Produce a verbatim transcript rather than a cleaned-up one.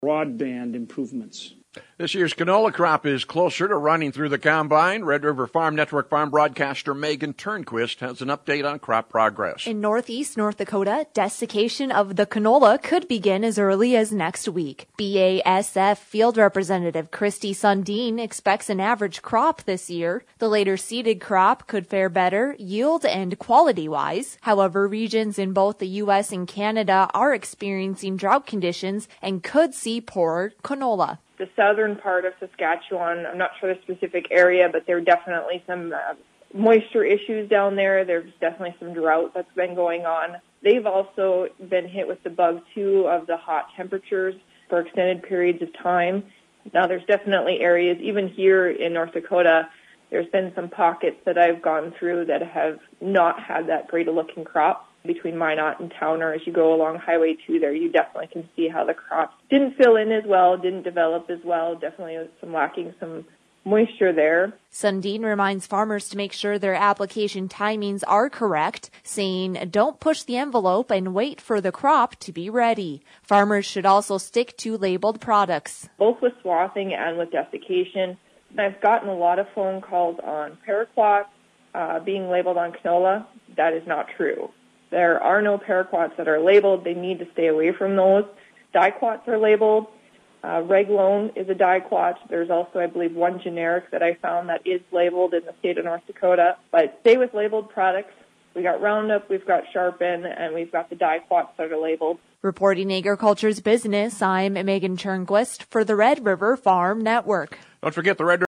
broadband improvements. This year's canola crop is closer to running through the combine. Red River Farm Network farm broadcaster Megan Turnquist has an update on crop progress. In northeast North Dakota, desiccation of the canola could begin as early as next week. B A S F Field Representative Christy Sundin expects an average crop this year. The later seeded crop could fare better yield and quality-wise. However, regions in both the U S and Canada are experiencing drought conditions and could see poorer canola. The southern part of Saskatchewan, I'm not sure the specific area, but there are definitely some uh, moisture issues down there. There's definitely some drought that's been going on. They've also been hit with the bug, too, of the hot temperatures for extended periods of time. Now, there's definitely areas, even here in North Dakota, there's been some pockets that I've gone through that have not had that great a looking crop. Between Minot and Towner, as you go along Highway two there, you definitely can see how the crops didn't fill in as well, didn't develop as well, definitely some lacking some moisture there. Sundin reminds farmers to make sure their application timings are correct, saying don't push the envelope and wait for the crop to be ready. Farmers should also stick to labeled products. Both with swathing and with desiccation, I've gotten a lot of phone calls on paraquat uh, being labeled on canola. That is not true. There are no paraquats that are labeled. They need to stay away from those. Diquats are labeled. Uh, Reglone is a diquat. There's also, I believe, one generic that I found that is labeled in the state of North Dakota. But stay with labeled products. We got Roundup, we've got Sharpen, and we've got the diquats that are labeled. Reporting Agriculture's Business, I'm Megan Turnquist for the Red River Farm Network. Don't forget the Red